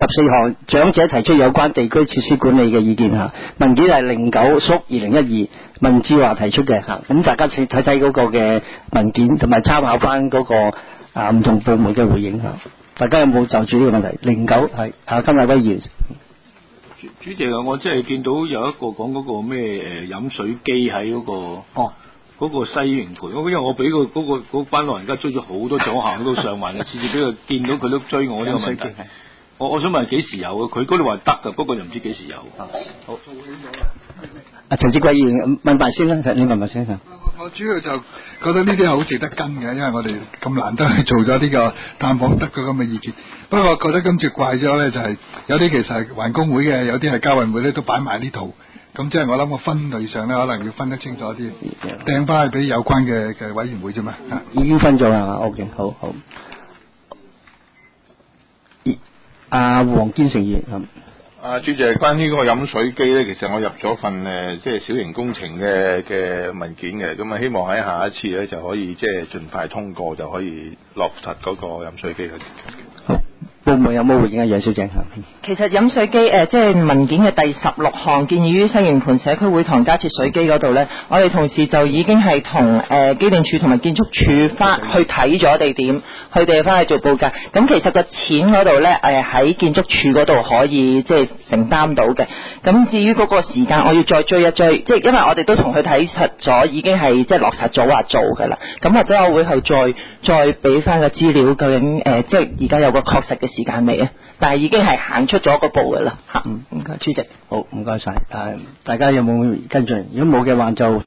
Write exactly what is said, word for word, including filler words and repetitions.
四項長者提出有關地區設施管理嘅意見嚇，文件係零九縮二零一二文志華提出嘅嚇，咁大家睇睇嗰個嘅文件同埋參考翻嗰個啊唔同部門嘅回應嚇，大家有冇就住呢個問題？零九係啊，金麗威議員。 主主席啊，我真係見到有一個講嗰個咩誒飲水機喺嗰個哦。 嗰個西營盤，因為我俾個嗰個嗰班老人家追咗好多獎行都上萬嘅，次次俾佢見到佢都追我呢個問題。我我想問幾時有啊？佢嗰度話得㗎，不過又唔知幾時有。好。 阿陳志貴議員問埋先啦，你問埋先。 我主要就覺得呢啲係好值得跟嘅，因為我哋咁難得去做咗呢個探訪，得個咁嘅意見。不過我覺得今次怪咗咧，就係有啲其實係環工會嘅，有啲係交運會咧，都擺埋呢套。咁即係我諗個分類上咧，可能要分得清楚啲，掟翻去俾有關嘅嘅委員會啫嘛。 已經分咗啦 ，OK， 好好。阿黃堅成議員咁。 啊，主席，關於嗰個飲水機咧，其實我入咗份誒，即係小型工程嘅嘅文件嘅，咁啊希望喺下一次咧就可以即係盡快通過，就可以落實嗰個飲水機嘅。 好，部門有冇回應啊？楊小姐。 其實飲水機誒，即係文件嘅第十六項建議於西營盤社區會堂加設水機嗰度咧，我哋同事就已經係同誒機電署同埋建築署翻去睇咗地點，佢哋翻去做報價。咁其實個錢嗰度咧誒喺建築署嗰度可以即係承擔到嘅。咁至於嗰個時間，我要再追一追，即係因為我哋都同佢睇實咗，已經係即係落實咗話做㗎啦。咁或者我會去再再俾翻個資料，究竟誒、呃、即係而家有個確實嘅時間未啊？但係已經係行出咗個步噶啦嚇。嗯，唔該，主席。 好，唔該晒。誒，大家有冇跟進？如果冇嘅話就。